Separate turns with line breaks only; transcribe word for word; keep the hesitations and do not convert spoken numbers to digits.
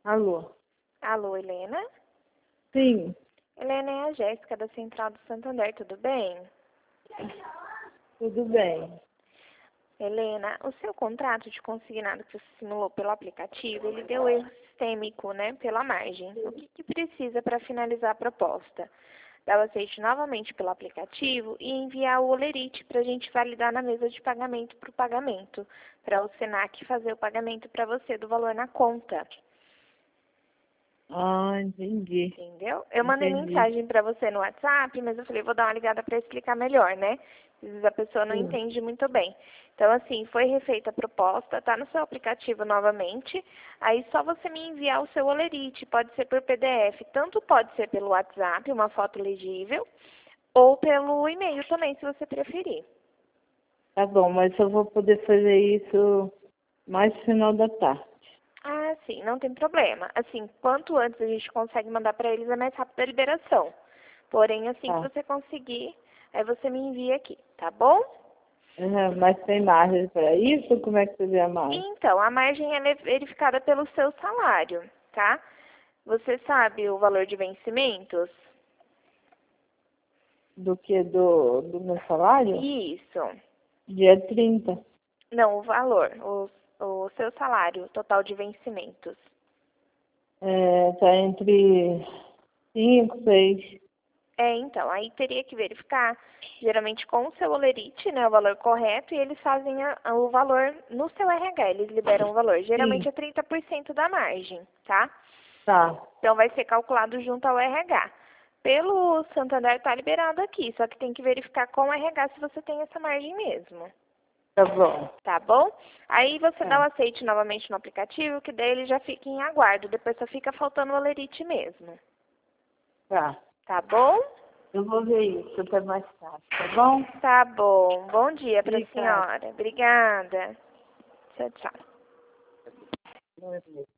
Alô?
Alô, Helena?
Sim.
Helena, é a Jéssica da Central do Santander, tudo bem?
Tudo bem.
Helena, o seu contrato de consignado que você simulou pelo aplicativo, ele deu erro sistêmico, né, pela margem. O que, que precisa para finalizar a proposta? Dar o aceite novamente pelo aplicativo e enviar o olerite para a gente validar na mesa de pagamento para o pagamento, para o Senac fazer o pagamento para você do valor na conta.
Ah, entendi.
Entendeu? Eu mandei
Entendi.
mensagem para você no WhatsApp, mas eu falei, vou dar uma ligada para explicar melhor, né? Às vezes a pessoa não
Sim.
entende muito bem. Então, assim, foi refeita a proposta, tá no seu aplicativo novamente, aí só você me enviar o seu olerite, pode ser por P D F, tanto pode ser pelo WhatsApp, uma foto legível, ou pelo e-mail também, se você preferir.
Tá bom, mas eu vou poder fazer isso mais no final da tarde.
Ah, sim, não tem problema. Assim, quanto antes a gente consegue mandar para eles, é mais rápido a liberação. Porém, assim que
Tá.
você conseguir, aí você me envia aqui, tá bom?
Uhum, mas tem margem para isso? Como é que você vê a margem?
Então, a margem ela é verificada pelo seu salário, tá? Você sabe o valor de vencimentos?
Do que? Do, do meu salário?
Isso.
Dia trinta.
Não, o valor, o, o seu salário total de vencimentos.
É, tá entre cinco, seis.
É, então, aí teria que verificar, geralmente com o seu olerite, né, o valor correto, e eles fazem a, a, o valor no seu R H, eles liberam o valor.
Sim.
Geralmente é trinta por cento da margem, tá?
Tá.
Então vai ser calculado junto ao R H. Pelo Santander tá liberado aqui, só que tem que verificar com o R H se você tem essa margem mesmo.
Tá bom.
Tá bom? Aí você dá o
Tá.
aceite novamente no aplicativo, que daí ele já fica em aguardo, depois só fica faltando o olerite mesmo.
Tá.
Tá bom?
Eu vou ver isso até mais tarde, tá bom?
Tá bom. Bom dia para a
Obrigada.
senhora. Obrigada. Tchau, tchau.
Bom dia.